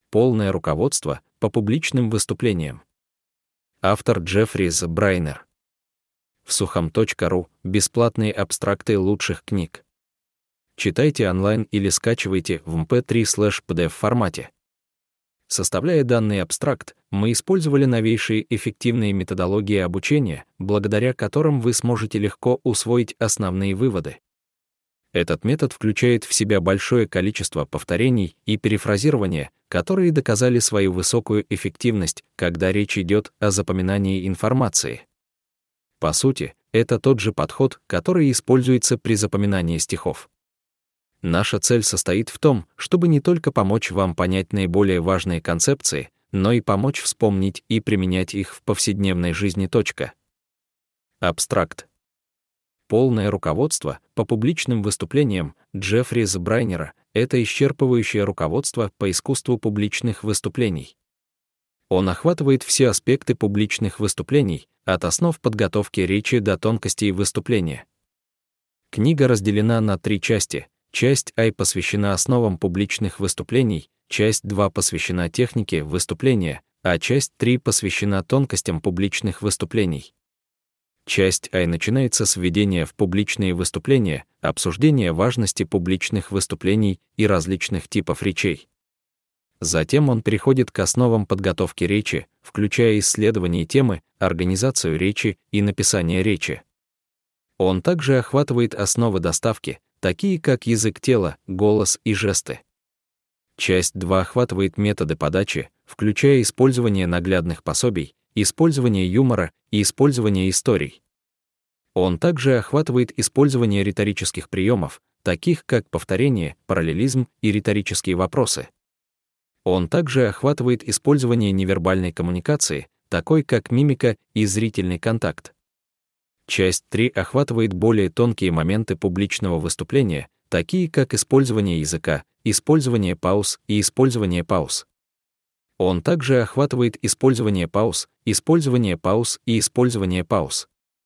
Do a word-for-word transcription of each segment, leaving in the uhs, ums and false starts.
Полное руководство по публичным выступлениям. Автор Джеффри Брайнер. В сухом точка ру бесплатные абстракты лучших книг. Читайте онлайн или скачивайте в эм пэ три слэш пи ди эф формате. Составляя данный абстракт, мы использовали новейшие эффективные методологии обучения, благодаря которым вы сможете легко усвоить основные выводы. Этот метод включает в себя большое количество повторений и перефразирования, которые доказали свою высокую эффективность, когда речь идет о запоминании информации. По сути, это тот же подход, который используется при запоминании стихов. Наша цель состоит в том, чтобы не только помочь вам понять наиболее важные концепции, но и помочь вспомнить и применять их в повседневной жизни. Абстракт. Полное руководство по публичным выступлениям Джеффри Брайнера — это исчерпывающее руководство по искусству публичных выступлений. Он охватывает все аспекты публичных выступлений, от основ подготовки речи до тонкостей выступления. Книга разделена на три части. Часть А посвящена основам публичных выступлений, часть два посвящена технике выступления, а часть три посвящена тонкостям публичных выступлений. Часть А начинается с введения в публичные выступления, обсуждения важности публичных выступлений и различных типов речей. Затем он переходит к основам подготовки речи, включая исследование темы, организацию речи и написание речи. Он также охватывает основы доставки, такие как язык тела, голос и жесты. Часть два охватывает методы подачи, включая использование наглядных пособий, использование юмора и использование историй. Он также охватывает использование риторических приемов, таких как повторение, параллелизм и риторические вопросы. Он также охватывает использование невербальной коммуникации, такой как мимика и зрительный контакт. Часть три охватывает более тонкие моменты публичного выступления, такие как использование языка, использование пауз и использование пауз. Он также охватывает использование пауз, использование пауз и использование пауз.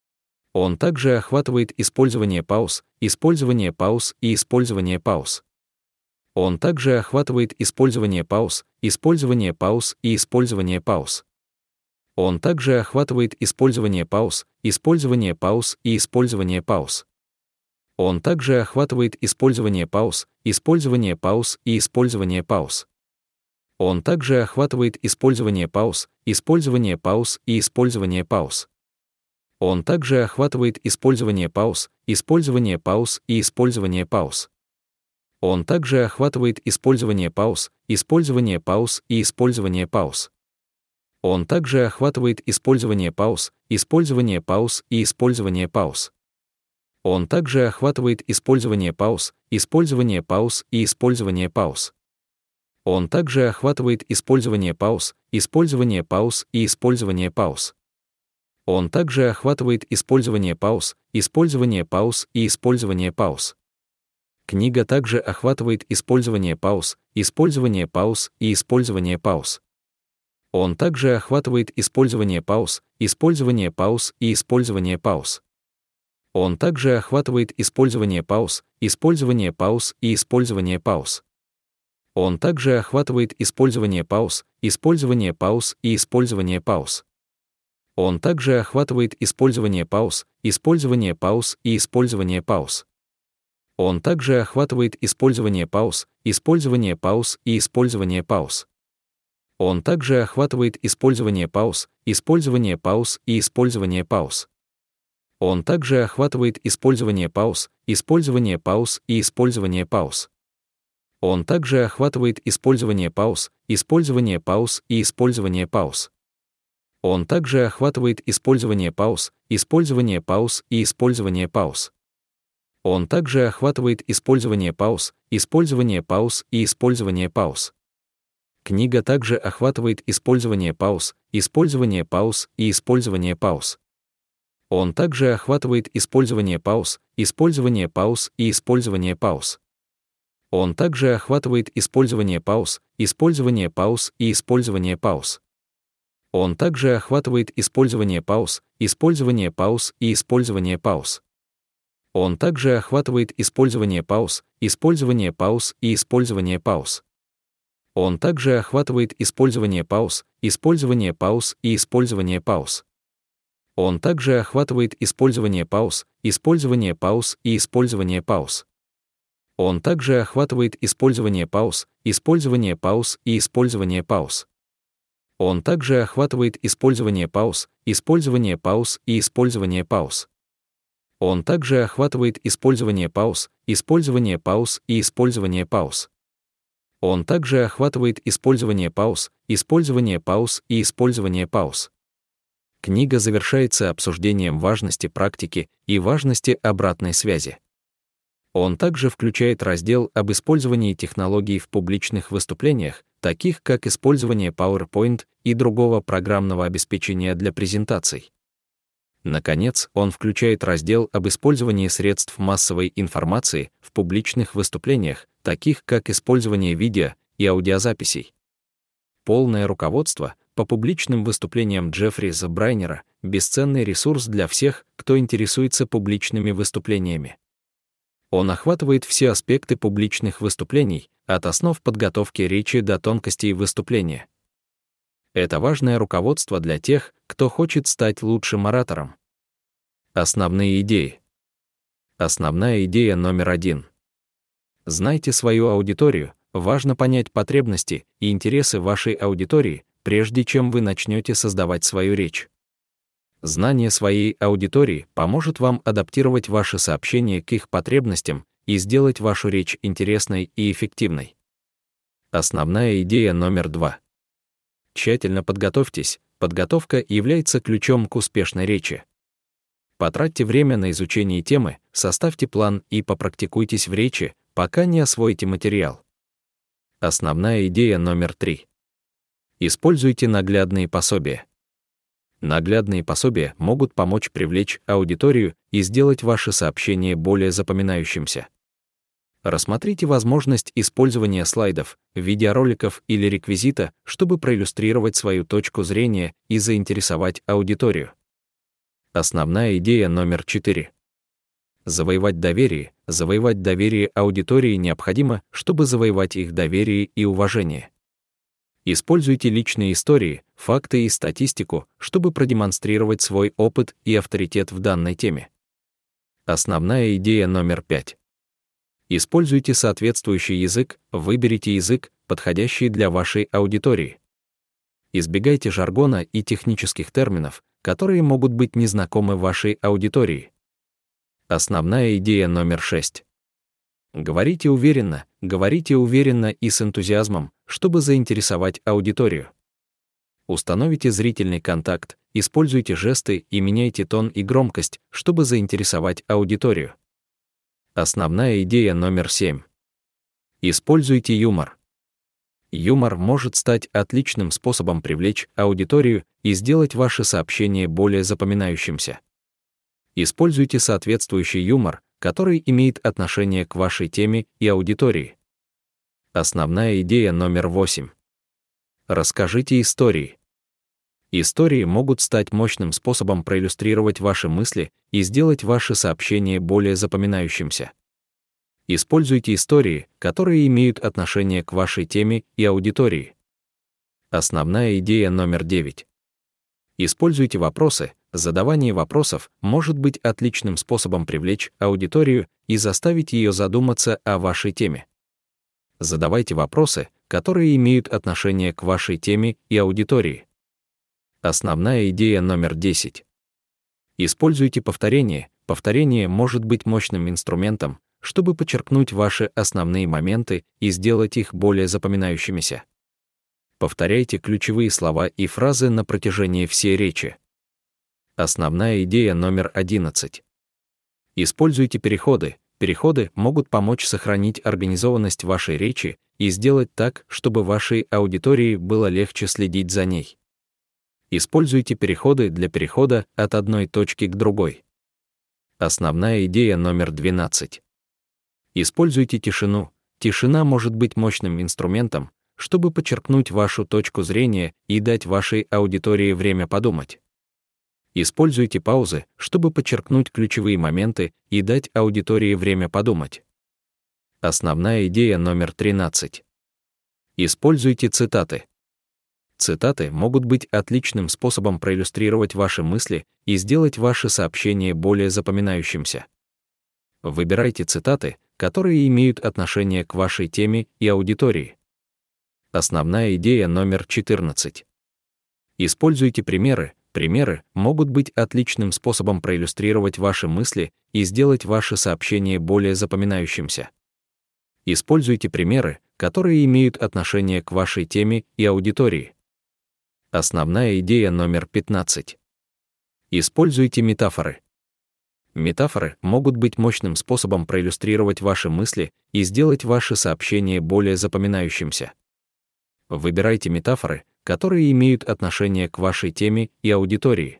Он также охватывает использование пауз, использование пауз и использование пауз. Он также охватывает использование пауз, использование пауз и использование пауз. Он также охватывает использование пауз, использование пауз и использование пауз. Он также охватывает использование пауз, использование пауз и использование пауз. Он также охватывает использование пауз, использование пауз и использование пауз. Он также охватывает использование пауз, использование пауз и использование пауз. Он также охватывает использование пауз, использование пауз и использование пауз. Он также охватывает использование пауз, использование пауз и использование пауз. Он также охватывает использование пауз, использование пауз и использование пауз. Он также охватывает использование пауз, использование пауз и использование пауз. Он также охватывает использование пауз, использование пауз и использование пауз. Книга также охватывает использование пауз, использование пауз и использование пауз. Он также охватывает использование пауз, использование пауз и использование пауз. Он также охватывает использование пауз, использование пауз и использование пауз. Он также охватывает использование пауз, использование пауз и использование пауз. Он также охватывает использование пауз, использование пауз и использование пауз. Он также охватывает использование пауз, использование пауз и использование пауз. Он также охватывает использование пауз, использование пауз и использование пауз. Он также охватывает использование пауз, использование пауз и использование пауз. Он также охватывает использование пауз, использование пауз и использование пауз. Он также охватывает использование пауз, использование пауз и использование пауз. Он также охватывает использование пауз, использование пауз и использование пауз. Книга также охватывает использование пауз, использование пауз и использование пауз. Он также охватывает использование пауз, использование пауз и использование пауз. Он также охватывает использование пауз, использование пауз и использование пауз. Он также охватывает использование пауз, использование пауз и использование пауз. Он также охватывает использование пауз, использование пауз и использование пауз. Он также охватывает использование пауз, использование пауз и использование пауз. Он также охватывает использование пауз, использование пауз и использование пауз. Он также охватывает использование пауз, использование пауз и использование пауз. Он также охватывает использование пауз, использование пауз и использование пауз. Он также охватывает использование пауз, использование пауз и использование пауз. Он также охватывает использование пауз, использование пауз и использование пауз. Книга завершается обсуждением важности практики и важности обратной связи. Он также включает раздел об использовании технологий в публичных выступлениях, таких как использование PowerPoint и другого программного обеспечения для презентаций. Наконец, он включает раздел об использовании средств массовой информации в публичных выступлениях, таких как использование видео и аудиозаписей. Полное руководство по публичным выступлениям Джеффри Забрайнера — бесценный ресурс для всех, кто интересуется публичными выступлениями. Он охватывает все аспекты публичных выступлений, от основ подготовки речи до тонкостей выступления. Это важное руководство для тех, кто хочет стать лучшим оратором. Основные идеи. Основная идея номер один. Знайте свою аудиторию. Важно понять потребности и интересы вашей аудитории, прежде чем вы начнете создавать свою речь. Знание своей аудитории поможет вам адаптировать ваши сообщения к их потребностям и сделать вашу речь интересной и эффективной. Основная идея номер два. Тщательно подготовьтесь. Подготовка является ключом к успешной речи. Потратьте время на изучение темы, составьте план и попрактикуйтесь в речи, пока не освоите материал. Основная идея номер три. Используйте наглядные пособия. Наглядные пособия могут помочь привлечь аудиторию и сделать ваше сообщение более запоминающимся. Рассмотрите возможность использования слайдов, видеороликов или реквизита, чтобы проиллюстрировать свою точку зрения и заинтересовать аудиторию. Основная идея номер четыре. Завоевать доверие. Завоевать доверие аудитории необходимо, чтобы завоевать их доверие и уважение. Используйте личные истории, факты и статистику, чтобы продемонстрировать свой опыт и авторитет в данной теме. Основная идея номер пять. Используйте соответствующий язык, выберите язык, подходящий для вашей аудитории. Избегайте жаргона и технических терминов, которые могут быть незнакомы вашей аудитории. Основная идея номер шесть. Говорите уверенно, говорите уверенно и с энтузиазмом, чтобы заинтересовать аудиторию. Установите зрительный контакт, используйте жесты и меняйте тон и громкость, чтобы заинтересовать аудиторию. Основная идея номер семь. Используйте юмор. Юмор может стать отличным способом привлечь аудиторию и сделать ваше сообщение более запоминающимся. Используйте соответствующий юмор, который имеет отношение к вашей теме и аудитории. Основная идея номер восемь. Расскажите истории. Истории могут стать мощным способом проиллюстрировать ваши мысли и сделать ваше сообщение более запоминающимся. Используйте истории, которые имеют отношение к вашей теме и аудитории. Основная идея номер девять. Используйте вопросы. Задавание вопросов может быть отличным способом привлечь аудиторию и заставить ее задуматься о вашей теме. Задавайте вопросы, которые имеют отношение к вашей теме и аудитории. Основная идея номер десять. Используйте повторение. Повторение может быть мощным инструментом, чтобы подчеркнуть ваши основные моменты и сделать их более запоминающимися. Повторяйте ключевые слова и фразы на протяжении всей речи. Основная идея номер одиннадцать. Используйте переходы. Переходы могут помочь сохранить организованность вашей речи и сделать так, чтобы вашей аудитории было легче следить за ней. Используйте переходы для перехода от одной точки к другой. Основная идея номер двенадцать. Используйте тишину. Тишина может быть мощным инструментом, чтобы подчеркнуть вашу точку зрения и дать вашей аудитории время подумать. Используйте паузы, чтобы подчеркнуть ключевые моменты и дать аудитории время подумать. Основная идея номер тринадцать. Используйте цитаты. Цитаты могут быть отличным способом проиллюстрировать ваши мысли и сделать ваше сообщение более запоминающимся. Выбирайте цитаты, которые имеют отношение к вашей теме и аудитории. Основная идея номер четырнадцать. Используйте примеры. Примеры могут быть отличным способом проиллюстрировать ваши мысли и сделать ваше сообщение более запоминающимся. Используйте примеры, которые имеют отношение к вашей теме и аудитории. Основная идея номер пятнадцать. Используйте метафоры. Метафоры могут быть мощным способом проиллюстрировать ваши мысли и сделать ваше сообщение более запоминающимся. Выбирайте метафоры, которые имеют отношение к вашей теме и аудитории.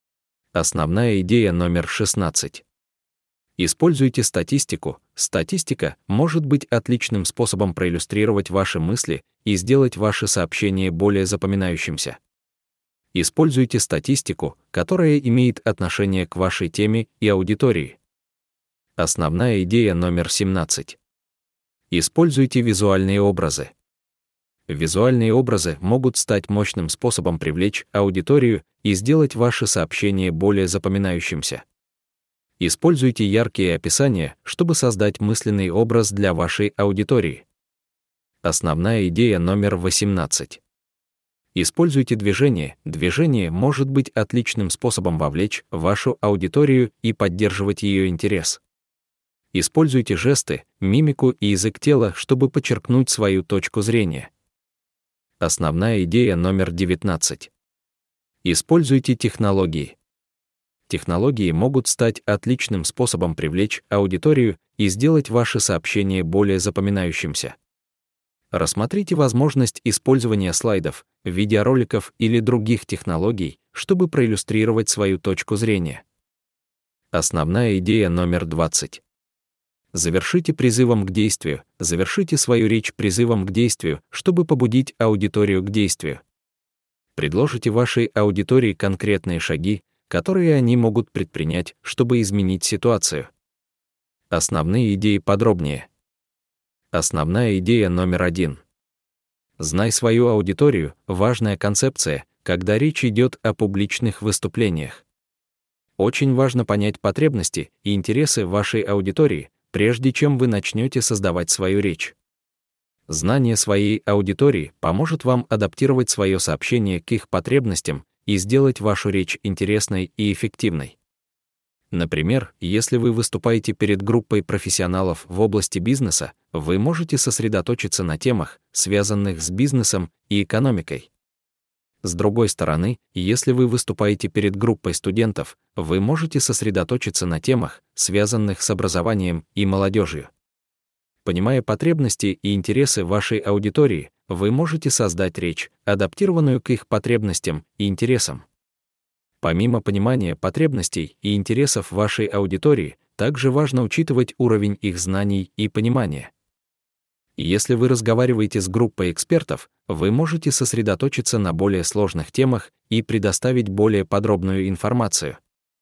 Основная идея номер шестнадцать. Используйте статистику. Статистика может быть отличным способом проиллюстрировать ваши мысли и сделать ваше сообщение более запоминающимся. Используйте статистику, которая имеет отношение к вашей теме и аудитории. Основная идея номер семнадцать. Используйте визуальные образы. Визуальные образы могут стать мощным способом привлечь аудиторию и сделать ваше сообщение более запоминающимся. Используйте яркие описания, чтобы создать мысленный образ для вашей аудитории. Основная идея номер восемнадцать. Используйте движение. Движение может быть отличным способом вовлечь вашу аудиторию и поддерживать ее интерес. Используйте жесты, мимику и язык тела, чтобы подчеркнуть свою точку зрения. Основная идея номер девятнадцать. Используйте технологии. Технологии могут стать отличным способом привлечь аудиторию и сделать ваше сообщение более запоминающимся. Рассмотрите возможность использования слайдов, видеороликов или других технологий, чтобы проиллюстрировать свою точку зрения. Основная идея номер двадцать. Завершите призывом к действию. Завершите свою речь призывом к действию, чтобы побудить аудиторию к действию. Предложите вашей аудитории конкретные шаги, которые они могут предпринять, чтобы изменить ситуацию. Основные идеи подробнее. Основная идея номер один. Знай свою аудиторию — важная концепция, когда речь идет о публичных выступлениях. Очень важно понять потребности и интересы вашей аудитории, прежде чем вы начнете создавать свою речь. Знание своей аудитории поможет вам адаптировать свое сообщение к их потребностям и сделать вашу речь интересной и эффективной. Например, если вы выступаете перед группой профессионалов в области бизнеса, вы можете сосредоточиться на темах, связанных с бизнесом и экономикой. С другой стороны, если вы выступаете перед группой студентов, вы можете сосредоточиться на темах, связанных с образованием и молодежью. Понимая потребности и интересы вашей аудитории, вы можете создать речь, адаптированную к их потребностям и интересам. Помимо понимания потребностей и интересов вашей аудитории, также важно учитывать уровень их знаний и понимания. Если вы разговариваете с группой экспертов, вы можете сосредоточиться на более сложных темах и предоставить более подробную информацию.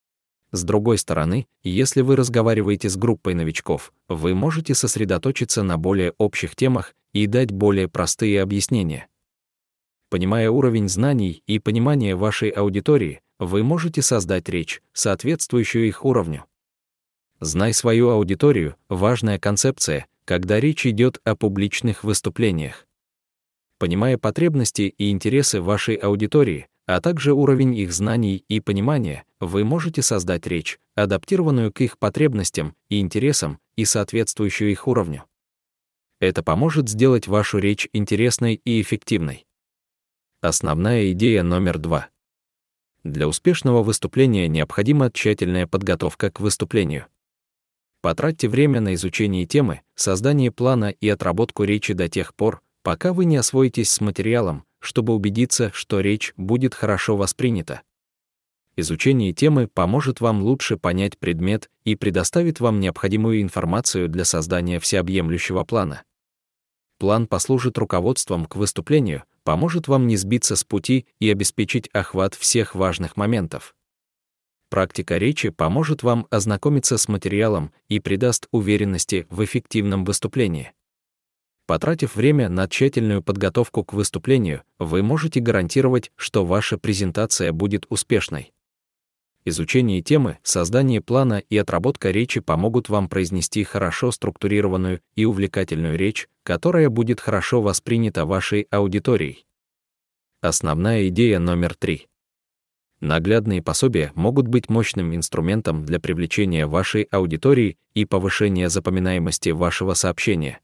С другой стороны, если вы разговариваете с группой новичков, вы можете сосредоточиться на более общих темах и дать более простые объяснения. Понимая уровень знаний и понимания вашей аудитории, вы можете создать речь, соответствующую их уровню. Знай свою аудиторию — важная концепция, когда речь идет о публичных выступлениях. Понимая потребности и интересы вашей аудитории, а также уровень их знаний и понимания, вы можете создать речь, адаптированную к их потребностям и интересам и соответствующую их уровню. Это поможет сделать вашу речь интересной и эффективной. Основная идея номер два. Для успешного выступления необходима тщательная подготовка к выступлению. Потратьте время на изучение темы, создание плана и отработку речи до тех пор, пока вы не освоитесь с материалом, чтобы убедиться, что речь будет хорошо воспринята. Изучение темы поможет вам лучше понять предмет и предоставит вам необходимую информацию для создания всеобъемлющего плана. План послужит руководством к выступлению, поможет вам не сбиться с пути и обеспечить охват всех важных моментов. Практика речи поможет вам ознакомиться с материалом и придаст уверенности в эффективном выступлении. Потратив время на тщательную подготовку к выступлению, вы можете гарантировать, что ваша презентация будет успешной. Изучение темы, создание плана и отработка речи помогут вам произнести хорошо структурированную и увлекательную речь, которая будет хорошо воспринята вашей аудиторией. Основная идея номер три. Наглядные пособия могут быть мощным инструментом для привлечения вашей аудитории и повышения запоминаемости вашего сообщения.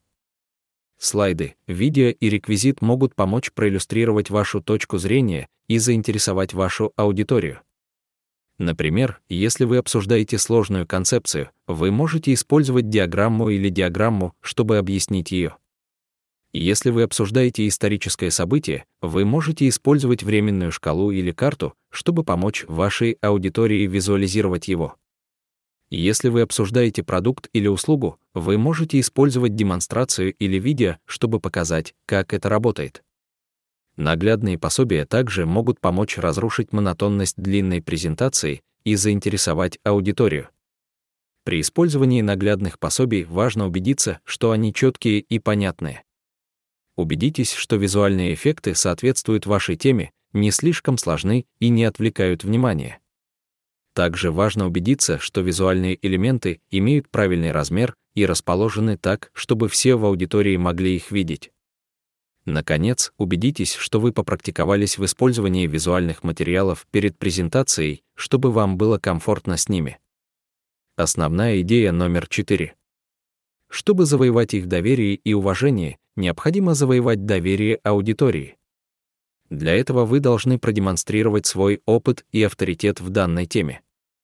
Слайды, видео и реквизит могут помочь проиллюстрировать вашу точку зрения и заинтересовать вашу аудиторию. Например, если вы обсуждаете сложную концепцию, вы можете использовать диаграмму или диаграмму, чтобы объяснить ее. Если вы обсуждаете историческое событие, вы можете использовать временную шкалу или карту, чтобы помочь вашей аудитории визуализировать его. Если вы обсуждаете продукт или услугу, вы можете использовать демонстрацию или видео, чтобы показать, как это работает. Наглядные пособия также могут помочь разрушить монотонность длинной презентации и заинтересовать аудиторию. При использовании наглядных пособий важно убедиться, что они четкие и понятные. Убедитесь, что визуальные эффекты соответствуют вашей теме, не слишком сложны и не отвлекают внимание. Также важно убедиться, что визуальные элементы имеют правильный размер и расположены так, чтобы все в аудитории могли их видеть. Наконец, убедитесь, что вы попрактиковались в использовании визуальных материалов перед презентацией, чтобы вам было комфортно с ними. Основная идея номер четыре. Чтобы завоевать их доверие и уважение, необходимо завоевать доверие аудитории. Для этого вы должны продемонстрировать свой опыт и авторитет в данной теме.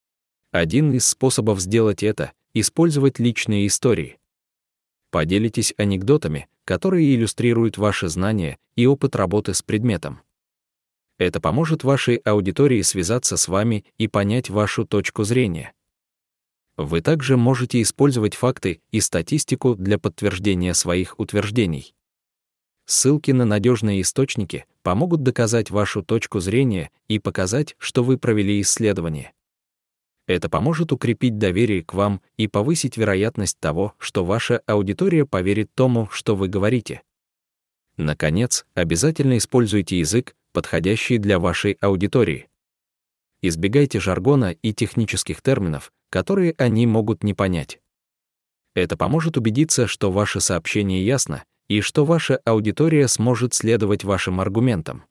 Один из способов сделать это — использовать личные истории. Поделитесь анекдотами, которые иллюстрируют ваши знания и опыт работы с предметом. Это поможет вашей аудитории связаться с вами и понять вашу точку зрения. Вы также можете использовать факты и статистику для подтверждения своих утверждений. Ссылки на надежные источники помогут доказать вашу точку зрения и показать, что вы провели исследование. Это поможет укрепить доверие к вам и повысить вероятность того, что ваша аудитория поверит тому, что вы говорите. Наконец, обязательно используйте язык, подходящий для вашей аудитории. Избегайте жаргона и технических терминов, которые они могут не понять. Это поможет убедиться, что ваше сообщение ясно и что ваша аудитория сможет следовать вашим аргументам.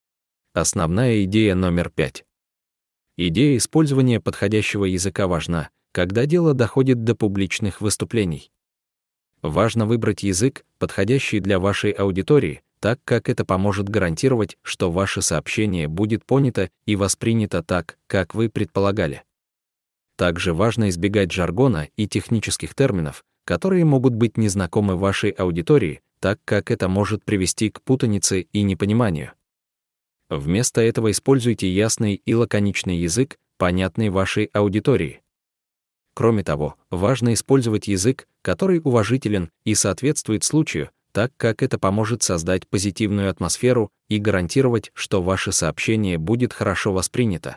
Основная идея номер пять. Идея использования подходящего языка важна, когда дело доходит до публичных выступлений. Важно выбрать язык, подходящий для вашей аудитории, так как это поможет гарантировать, что ваше сообщение будет понято и воспринято так, как вы предполагали. Также важно избегать жаргона и технических терминов, которые могут быть незнакомы вашей аудитории, так как это может привести к путанице и непониманию. Вместо этого используйте ясный и лаконичный язык, понятный вашей аудитории. Кроме того, важно использовать язык, который уважителен и соответствует случаю, так как это поможет создать позитивную атмосферу и гарантировать, что ваше сообщение будет хорошо воспринято.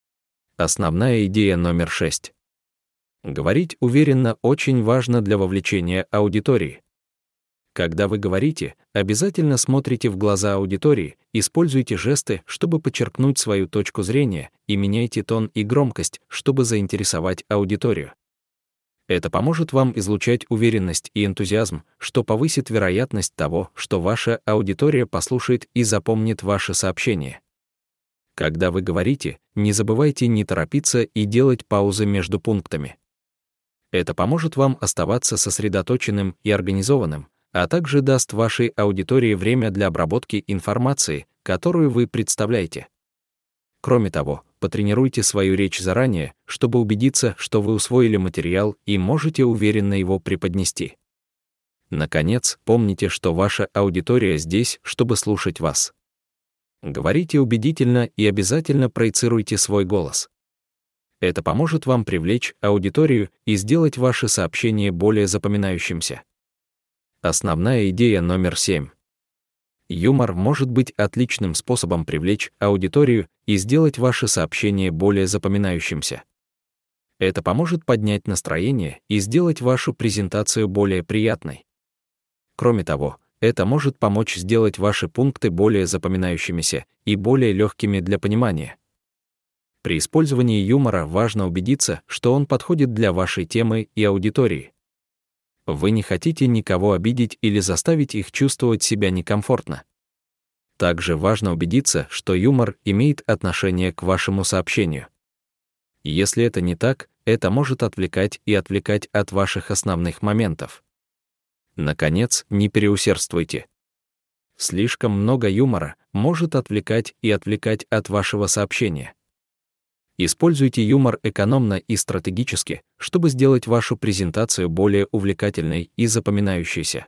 Основная идея номер шесть. Говорить уверенно очень важно для вовлечения аудитории. Когда вы говорите, обязательно смотрите в глаза аудитории, используйте жесты, чтобы подчеркнуть свою точку зрения, и меняйте тон и громкость, чтобы заинтересовать аудиторию. Это поможет вам излучать уверенность и энтузиазм, что повысит вероятность того, что ваша аудитория послушает и запомнит ваше сообщение. Когда вы говорите, не забывайте не торопиться и делать паузы между пунктами. Это поможет вам оставаться сосредоточенным и организованным, а также даст вашей аудитории время для обработки информации, которую вы представляете. Кроме того, потренируйте свою речь заранее, чтобы убедиться, что вы усвоили материал и можете уверенно его преподнести. Наконец, помните, что ваша аудитория здесь, чтобы слушать вас. Говорите убедительно и обязательно проецируйте свой голос. Это поможет вам привлечь аудиторию и сделать ваше сообщение более запоминающимся. Основная идея номер семь. Юмор может быть отличным способом привлечь аудиторию и сделать ваше сообщение более запоминающимся. Это поможет поднять настроение и сделать вашу презентацию более приятной. Кроме того, это может помочь сделать ваши пункты более запоминающимися и более легкими для понимания. При использовании юмора важно убедиться, что он подходит для вашей темы и аудитории. Вы не хотите никого обидеть или заставить их чувствовать себя некомфортно. Также важно убедиться, что юмор имеет отношение к вашему сообщению. Если это не так, это может отвлекать и отвлекать от ваших основных моментов. Наконец, не переусердствуйте. Слишком много юмора может отвлекать и отвлекать от вашего сообщения. Используйте юмор экономно и стратегически, чтобы сделать вашу презентацию более увлекательной и запоминающейся.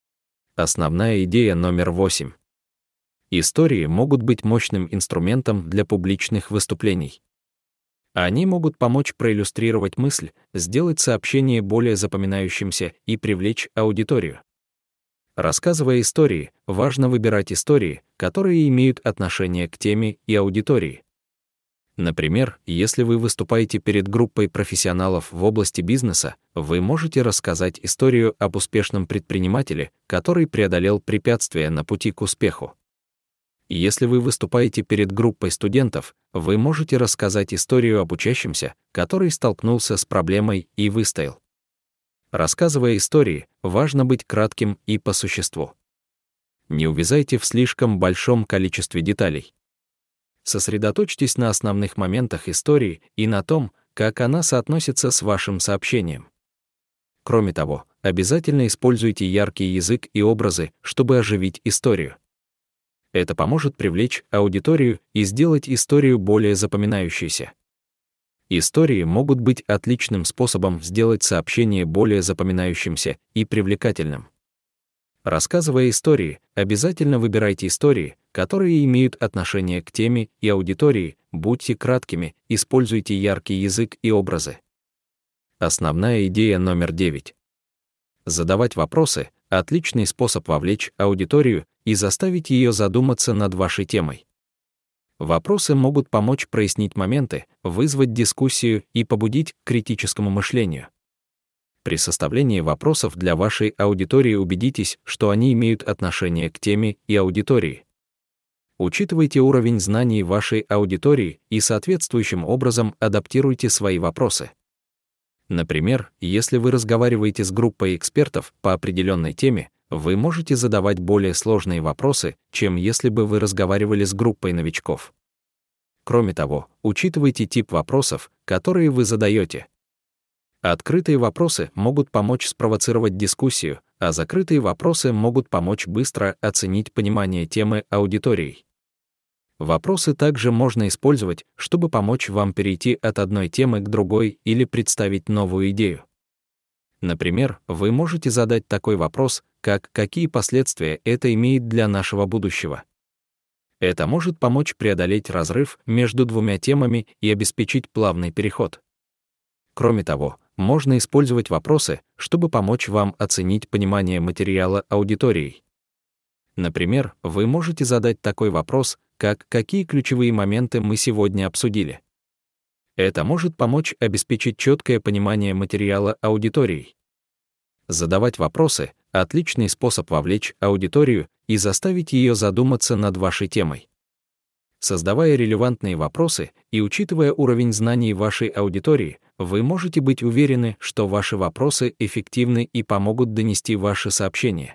Основная идея номер восемь. Истории могут быть мощным инструментом для публичных выступлений. Они могут помочь проиллюстрировать мысль, сделать сообщение более запоминающимся и привлечь аудиторию. Рассказывая истории, важно выбирать истории, которые имеют отношение к теме и аудитории. Например, если вы выступаете перед группой профессионалов в области бизнеса, вы можете рассказать историю об успешном предпринимателе, который преодолел препятствия на пути к успеху. Если вы выступаете перед группой студентов, вы можете рассказать историю об учащемся, который столкнулся с проблемой и выстоял. Рассказывая истории, важно быть кратким и по существу. Не увязайте в слишком большом количестве деталей. Сосредоточьтесь на основных моментах истории и на том, как она соотносится с вашим сообщением. Кроме того, обязательно используйте яркий язык и образы, чтобы оживить историю. Это поможет привлечь аудиторию и сделать историю более запоминающейся. Истории могут быть отличным способом сделать сообщение более запоминающимся и привлекательным. Рассказывая истории, обязательно выбирайте истории, которые имеют отношение к теме и аудитории, будьте краткими, используйте яркий язык и образы. Основная идея номер девять. Задавать вопросы — отличный способ вовлечь аудиторию и заставить ее задуматься над вашей темой. Вопросы могут помочь прояснить моменты, вызвать дискуссию и побудить к критическому мышлению. При составлении вопросов для вашей аудитории убедитесь, что они имеют отношение к теме и аудитории. Учитывайте уровень знаний вашей аудитории и соответствующим образом адаптируйте свои вопросы. Например, если вы разговариваете с группой экспертов по определенной теме, вы можете задавать более сложные вопросы, чем если бы вы разговаривали с группой новичков. Кроме того, учитывайте тип вопросов, которые вы задаете. Открытые вопросы могут помочь спровоцировать дискуссию, а закрытые вопросы могут помочь быстро оценить понимание темы аудиторией. Вопросы также можно использовать, чтобы помочь вам перейти от одной темы к другой или представить новую идею. Например, вы можете задать такой вопрос, как «Какие последствия это имеет для нашего будущего?». Это может помочь преодолеть разрыв между двумя темами и обеспечить плавный переход. Кроме того, можно использовать вопросы, чтобы помочь вам оценить понимание материала аудиторией. Например, вы можете задать такой вопрос, как «Какие ключевые моменты мы сегодня обсудили?». Это может помочь обеспечить четкое понимание материала аудиторией. Задавать вопросы — отличный способ вовлечь аудиторию и заставить ее задуматься над вашей темой. Создавая релевантные вопросы и учитывая уровень знаний вашей аудитории, вы можете быть уверены, что ваши вопросы эффективны и помогут донести ваше сообщение.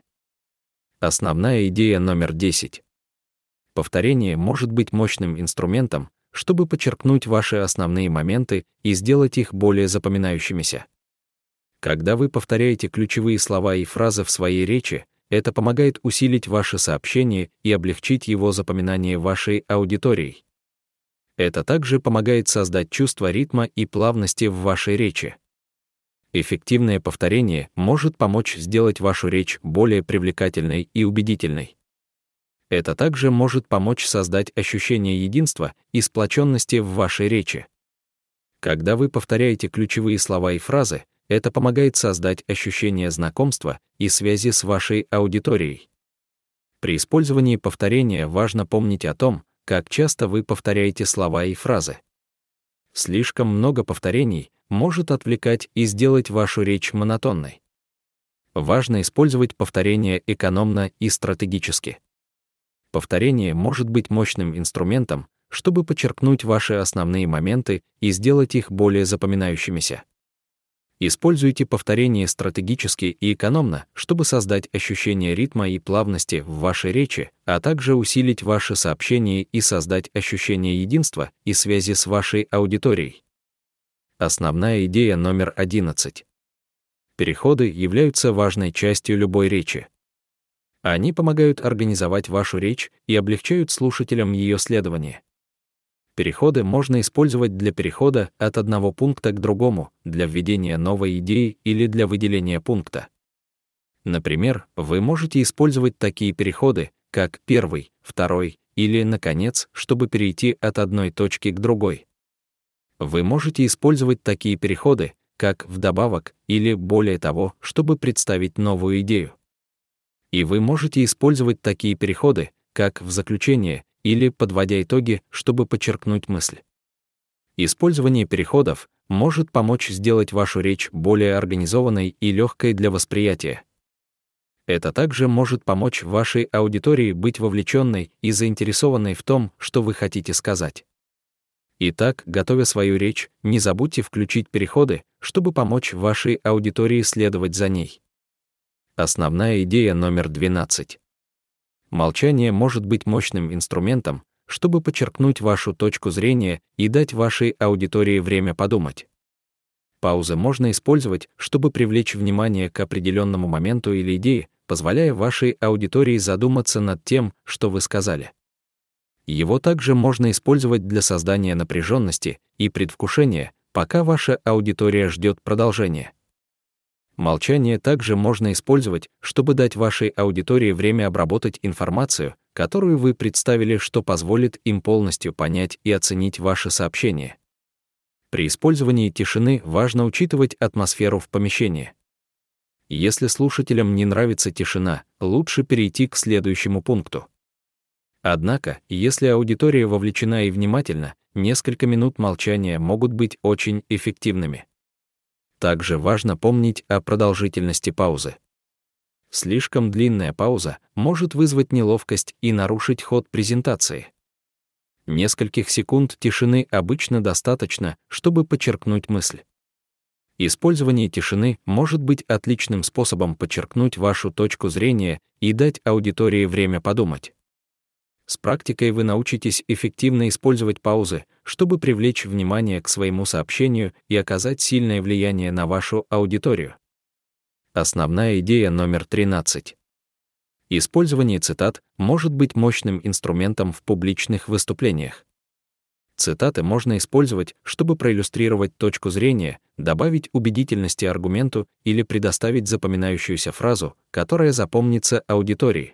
Основная идея номер десять. Повторение может быть мощным инструментом, чтобы подчеркнуть ваши основные моменты и сделать их более запоминающимися. Когда вы повторяете ключевые слова и фразы в своей речи, это помогает усилить ваше сообщение и облегчить его запоминание вашей аудиторией. Это также помогает создать чувство ритма и плавности в вашей речи. Эффективное повторение может помочь сделать вашу речь более привлекательной и убедительной. Это также может помочь создать ощущение единства и сплоченности в вашей речи. Когда вы повторяете ключевые слова и фразы, это помогает создать ощущение знакомства и связи с вашей аудиторией. При использовании повторения важно помнить о том, как часто вы повторяете слова и фразы. Слишком много повторений может отвлекать и сделать вашу речь монотонной. Важно использовать повторение экономно и стратегически. Повторение может быть мощным инструментом, чтобы подчеркнуть ваши основные моменты и сделать их более запоминающимися. Используйте повторение стратегически и экономно, чтобы создать ощущение ритма и плавности в вашей речи, а также усилить ваши сообщения и создать ощущение единства и связи с вашей аудиторией. Основная идея номер одиннадцать. Переходы являются важной частью любой речи. Они помогают организовать вашу речь и облегчают слушателям ее следование. Переходы можно использовать для перехода от одного пункта к другому, для введения новой идеи или для выделения пункта. Например, вы можете использовать такие переходы, как первый, второй или, наконец, чтобы перейти от одной точки к другой. Вы можете использовать такие переходы, как вдобавок или более того, чтобы представить новую идею. И вы можете использовать такие переходы, как в заключение или подводя итоги, чтобы подчеркнуть мысль. Использование переходов может помочь сделать вашу речь более организованной и легкой для восприятия. Это также может помочь вашей аудитории быть вовлеченной и заинтересованной в том, что вы хотите сказать. Итак, готовя свою речь, не забудьте включить переходы, чтобы помочь вашей аудитории следовать за ней. Основная идея номер двенадцать. Молчание может быть мощным инструментом, чтобы подчеркнуть вашу точку зрения и дать вашей аудитории время подумать. Паузы можно использовать, чтобы привлечь внимание к определенному моменту или идее, позволяя вашей аудитории задуматься над тем, что вы сказали. Его также можно использовать для создания напряженности и предвкушения, пока ваша аудитория ждет продолжения. Молчание также можно использовать, чтобы дать вашей аудитории время обработать информацию, которую вы представили, что позволит им полностью понять и оценить ваше сообщение. При использовании тишины важно учитывать атмосферу в помещении. Если слушателям не нравится тишина, лучше перейти к следующему пункту. Однако, если аудитория вовлечена и внимательна, несколько минут молчания могут быть очень эффективными. Также важно помнить о продолжительности паузы. Слишком длинная пауза может вызвать неловкость и нарушить ход презентации. Нескольких секунд тишины обычно достаточно, чтобы подчеркнуть мысль. Использование тишины может быть отличным способом подчеркнуть вашу точку зрения и дать аудитории время подумать. С практикой вы научитесь эффективно использовать паузы, чтобы привлечь внимание к своему сообщению и оказать сильное влияние на вашу аудиторию. Основная идея номер тринадцать. Использование цитат может быть мощным инструментом в публичных выступлениях. Цитаты можно использовать, чтобы проиллюстрировать точку зрения, добавить убедительности аргументу или предоставить запоминающуюся фразу, которая запомнится аудитории.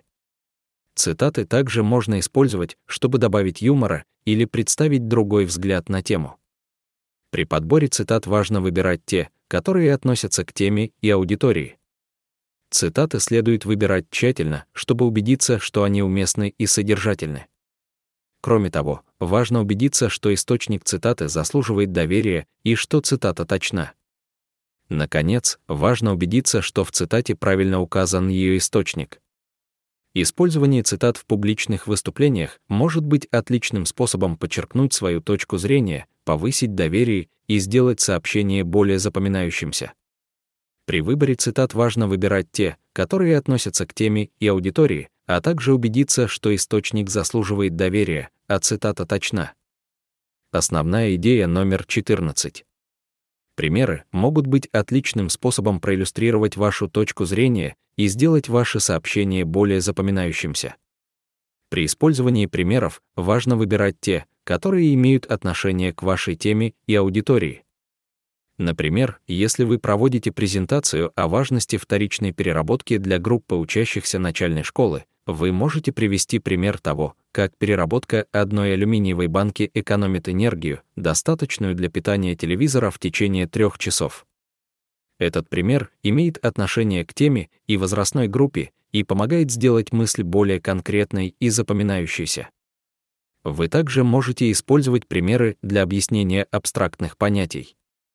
Цитаты также можно использовать, чтобы добавить юмора или представить другой взгляд на тему. При подборе цитат важно выбирать те, которые относятся к теме и аудитории. Цитаты следует выбирать тщательно, чтобы убедиться, что они уместны и содержательны. Кроме того, важно убедиться, что источник цитаты заслуживает доверия и что цитата точна. Наконец, важно убедиться, что в цитате правильно указан ее источник. Использование цитат в публичных выступлениях может быть отличным способом подчеркнуть свою точку зрения, повысить доверие и сделать сообщение более запоминающимся. При выборе цитат важно выбирать те, которые относятся к теме и аудитории, а также убедиться, что источник заслуживает доверия, а цитата точна. Основная идея номер четырнадцать. Примеры могут быть отличным способом проиллюстрировать вашу точку зрения и сделать ваше сообщение более запоминающимся. При использовании примеров важно выбирать те, которые имеют отношение к вашей теме и аудитории. Например, если вы проводите презентацию о важности вторичной переработки для группы учащихся начальной школы, вы можете привести пример того, как переработка одной алюминиевой банки экономит энергию, достаточную для питания телевизора в течение трех часов. Этот пример имеет отношение к теме и возрастной группе и помогает сделать мысль более конкретной и запоминающейся. Вы также можете использовать примеры для объяснения абстрактных понятий.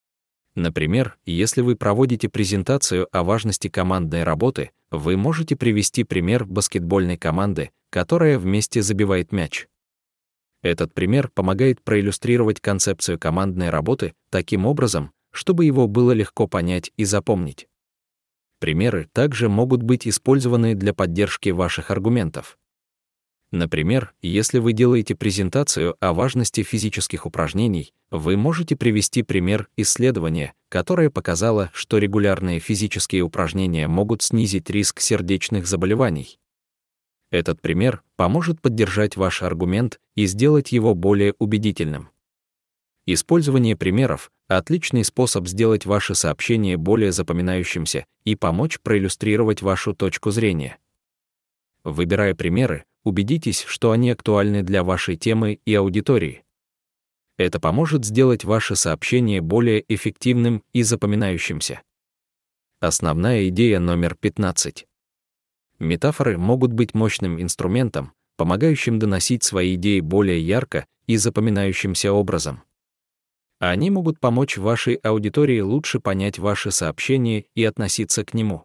Например, если вы проводите презентацию о важности командной работы, вы можете привести пример баскетбольной команды, которая вместе забивает мяч. Этот пример помогает проиллюстрировать концепцию командной работы таким образом, чтобы его было легко понять и запомнить. Примеры также могут быть использованы для поддержки ваших аргументов. Например, если вы делаете презентацию о важности физических упражнений, вы можете привести пример исследования, которое показало, что регулярные физические упражнения могут снизить риск сердечных заболеваний. Этот пример поможет поддержать ваш аргумент и сделать его более убедительным. Использование примеров — отличный способ сделать ваше сообщение более запоминающимся и помочь проиллюстрировать вашу точку зрения. Выбирая примеры, убедитесь, что они актуальны для вашей темы и аудитории. Это поможет сделать ваше сообщение более эффективным и запоминающимся. Основная идея номер пятнадцать. Метафоры могут быть мощным инструментом, помогающим доносить свои идеи более ярко и запоминающимся образом. Они могут помочь вашей аудитории лучше понять ваше сообщение и относиться к нему.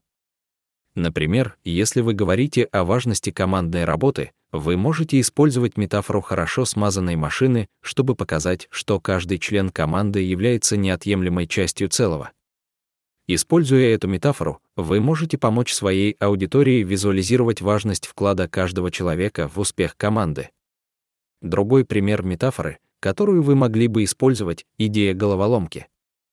Например, если вы говорите о важности командной работы, вы можете использовать метафору хорошо смазанной машины, чтобы показать, что каждый член команды является неотъемлемой частью целого. Используя эту метафору, вы можете помочь своей аудитории визуализировать важность вклада каждого человека в успех команды. Другой пример метафоры, которую вы могли бы использовать, — идея головоломки.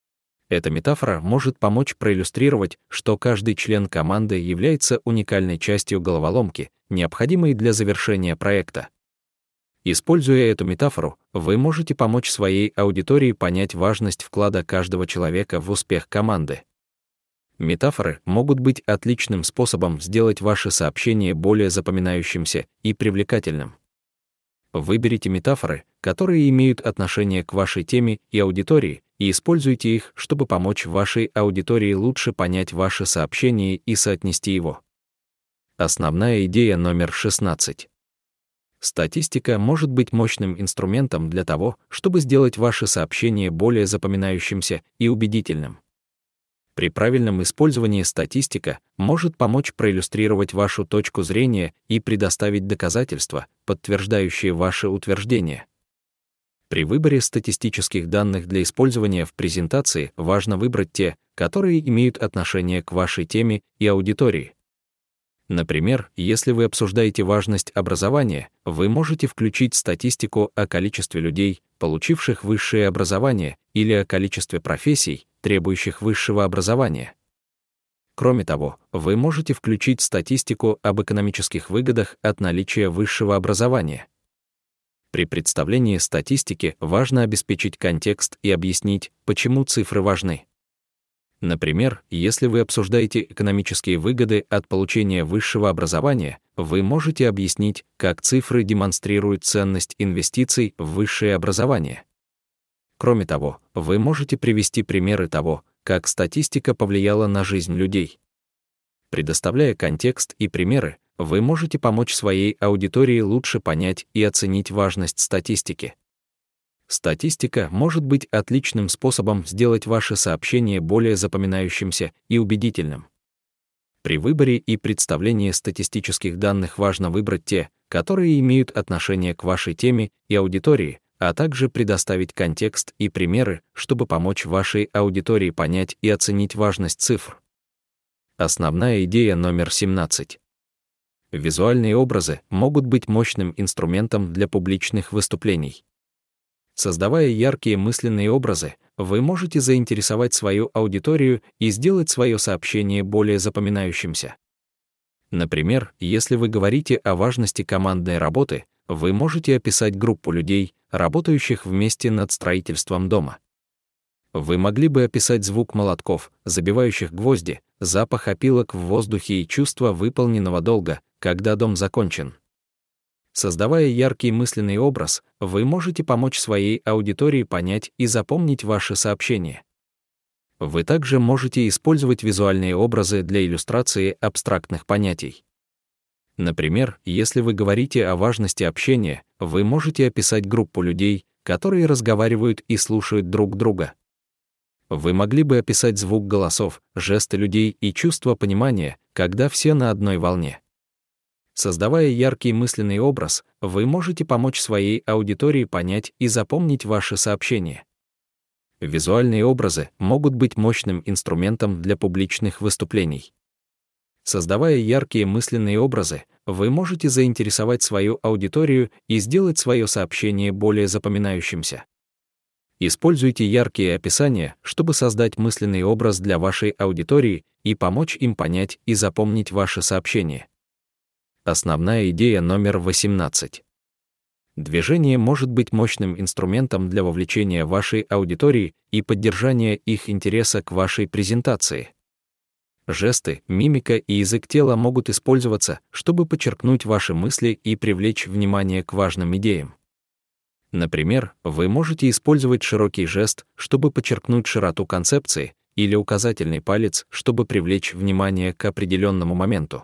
Эта метафора может помочь проиллюстрировать, что каждый член команды является уникальной частью головоломки, необходимой для завершения проекта. Используя эту метафору, вы можете помочь своей аудитории понять важность вклада каждого человека в успех команды. Метафоры могут быть отличным способом сделать ваше сообщение более запоминающимся и привлекательным. Выберите метафоры, которые имеют отношение к вашей теме и аудитории, и используйте их, чтобы помочь вашей аудитории лучше понять ваше сообщение и соотнести его. Основная идея номер шестнадцать. Статистика может быть мощным инструментом для того, чтобы сделать ваше сообщение более запоминающимся и убедительным. При правильном использовании статистика может помочь проиллюстрировать вашу точку зрения и предоставить доказательства, подтверждающие ваше утверждение. При выборе статистических данных для использования в презентации важно выбрать те, которые имеют отношение к вашей теме и аудитории. Например, если вы обсуждаете важность образования, вы можете включить статистику о количестве людей, получивших высшее образование, или о количестве профессий, требующих высшего образования. Кроме того, вы можете включить статистику об экономических выгодах от наличия высшего образования. При представлении статистики важно обеспечить контекст и объяснить, почему цифры важны. Например, если вы обсуждаете экономические выгоды от получения высшего образования, вы можете объяснить, как цифры демонстрируют ценность инвестиций в высшее образование. Кроме того, вы можете привести примеры того, как статистика повлияла на жизнь людей. Предоставляя контекст и примеры, вы можете помочь своей аудитории лучше понять и оценить важность статистики. Статистика может быть отличным способом сделать ваше сообщение более запоминающимся и убедительным. При выборе и представлении статистических данных важно выбрать те, которые имеют отношение к вашей теме и аудитории, а также предоставить контекст и примеры, чтобы помочь вашей аудитории понять и оценить важность цифр. Основная идея номер семнадцать. Визуальные образы могут быть мощным инструментом для публичных выступлений. Создавая яркие мысленные образы, вы можете заинтересовать свою аудиторию и сделать свое сообщение более запоминающимся. Например, если вы говорите о важности командной работы, вы можете описать группу людей, работающих вместе над строительством дома. Вы могли бы описать звук молотков, забивающих гвозди, запах опилок в воздухе и чувство выполненного долга, когда дом закончен. Создавая яркий мысленный образ, вы можете помочь своей аудитории понять и запомнить ваше сообщение. Вы также можете использовать визуальные образы для иллюстрации абстрактных понятий. Например, если вы говорите о важности общения, вы можете описать группу людей, которые разговаривают и слушают друг друга. Вы могли бы описать звук голосов, жесты людей и чувство понимания, когда все на одной волне. Создавая яркий мысленный образ, вы можете помочь своей аудитории понять и запомнить ваши сообщения. Визуальные образы могут быть мощным инструментом для публичных выступлений. Создавая яркие мысленные образы, вы можете заинтересовать свою аудиторию и сделать свое сообщение более запоминающимся. Используйте яркие описания, чтобы создать мысленный образ для вашей аудитории и помочь им понять и запомнить ваше сообщение. Основная идея номер восемнадцать. Движение может быть мощным инструментом для вовлечения вашей аудитории и поддержания их интереса к вашей презентации. Жесты, мимика и язык тела могут использоваться, чтобы подчеркнуть ваши мысли и привлечь внимание к важным идеям. Например, вы можете использовать широкий жест, чтобы подчеркнуть широту концепции, или указательный палец, чтобы привлечь внимание к определенному моменту.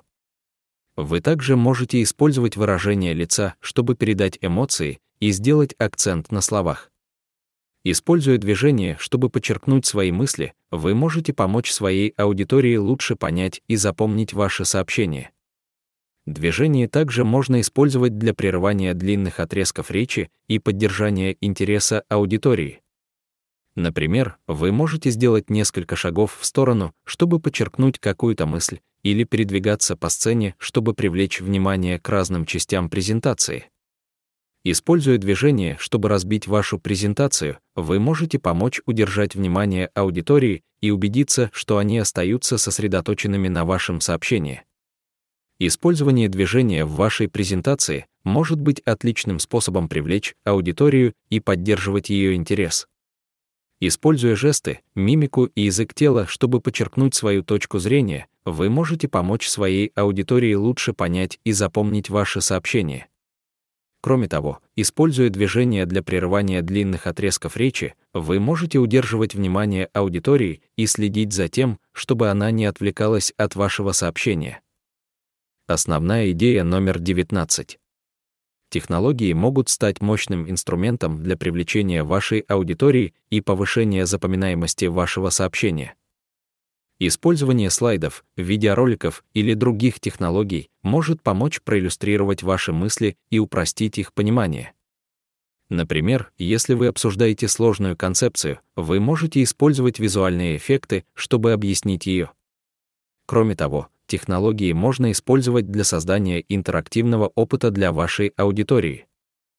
Вы также можете использовать выражение лица, чтобы передать эмоции и сделать акцент на словах. Используя движение, чтобы подчеркнуть свои мысли, вы можете помочь своей аудитории лучше понять и запомнить ваше сообщение. Движение также можно использовать для прерывания длинных отрезков речи и поддержания интереса аудитории. Например, вы можете сделать несколько шагов в сторону, чтобы подчеркнуть какую-то мысль, или передвигаться по сцене, чтобы привлечь внимание к разным частям презентации. Используя движение, чтобы разбить вашу презентацию, вы можете помочь удержать внимание аудитории и убедиться, что они остаются сосредоточенными на вашем сообщении. Использование движения в вашей презентации может быть отличным способом привлечь аудиторию и поддерживать ее интерес. Используя жесты, мимику и язык тела, чтобы подчеркнуть свою точку зрения, вы можете помочь своей аудитории лучше понять и запомнить ваше сообщение. Кроме того, используя движения для прерывания длинных отрезков речи, вы можете удерживать внимание аудитории и следить за тем, чтобы она не отвлекалась от вашего сообщения. Основная идея номер девятнадцать. Технологии могут стать мощным инструментом для привлечения вашей аудитории и повышения запоминаемости вашего сообщения. Использование слайдов, видеороликов или других технологий может помочь проиллюстрировать ваши мысли и упростить их понимание. Например, если вы обсуждаете сложную концепцию, вы можете использовать визуальные эффекты, чтобы объяснить ее. Кроме того, технологии можно использовать для создания интерактивного опыта для вашей аудитории.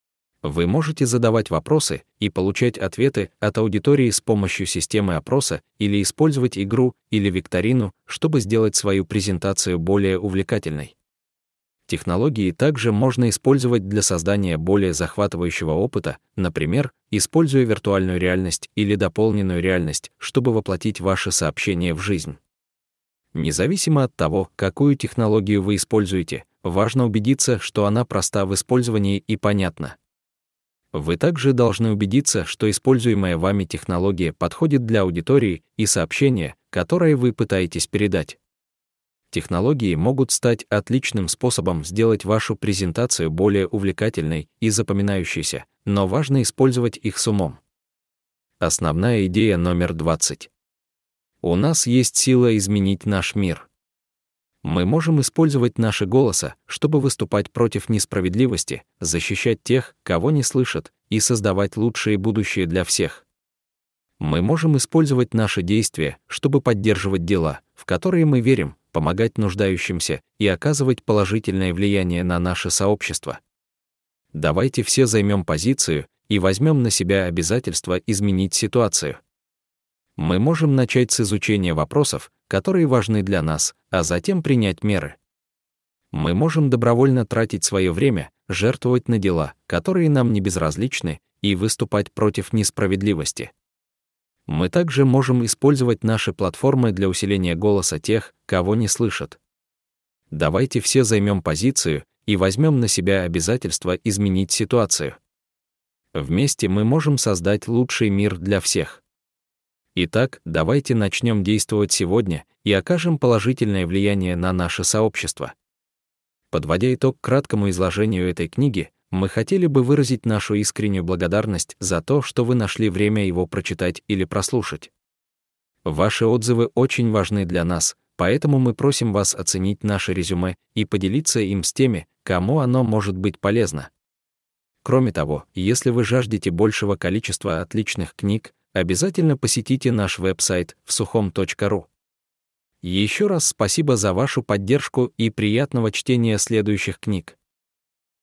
Вы можете задавать вопросы и получать ответы от аудитории с помощью системы опроса или использовать игру или викторину, чтобы сделать свою презентацию более увлекательной. Технологии также можно использовать для создания более захватывающего опыта, например, используя виртуальную реальность или дополненную реальность, чтобы воплотить ваше сообщение в жизнь. Независимо от того, какую технологию вы используете, важно убедиться, что она проста в использовании и понятна. Вы также должны убедиться, что используемая вами технология подходит для аудитории и сообщения, которое вы пытаетесь передать. Технологии могут стать отличным способом сделать вашу презентацию более увлекательной и запоминающейся, но важно использовать их с умом. Основная идея номер двадцать. У нас есть сила изменить наш мир. Мы можем использовать наши голоса, чтобы выступать против несправедливости, защищать тех, кого не слышат, и создавать лучшее будущее для всех. Мы можем использовать наши действия, чтобы поддерживать дела, в которые мы верим, помогать нуждающимся и оказывать положительное влияние на наше сообщество. Давайте все займем позицию и возьмем на себя обязательство изменить ситуацию. Мы можем начать с изучения вопросов, которые важны для нас, а затем принять меры. Мы можем добровольно тратить свое время, жертвовать на дела, которые нам не безразличны, и выступать против несправедливости. Мы также можем использовать наши платформы для усиления голоса тех, кого не слышат. Давайте все займем позицию и возьмем на себя обязательство изменить ситуацию. Вместе мы можем создать лучший мир для всех. Итак, давайте начнем действовать сегодня и окажем положительное влияние на наше сообщество. Подводя итог краткому изложению этой книги, мы хотели бы выразить нашу искреннюю благодарность за то, что вы нашли время его прочитать или прослушать. Ваши отзывы очень важны для нас, поэтому мы просим вас оценить наше резюме и поделиться им с теми, кому оно может быть полезно. Кроме того, если вы жаждете большего количества отличных книг, обязательно посетите наш веб-сайт всухом точка ру. Еще раз спасибо за вашу поддержку и приятного чтения следующих книг.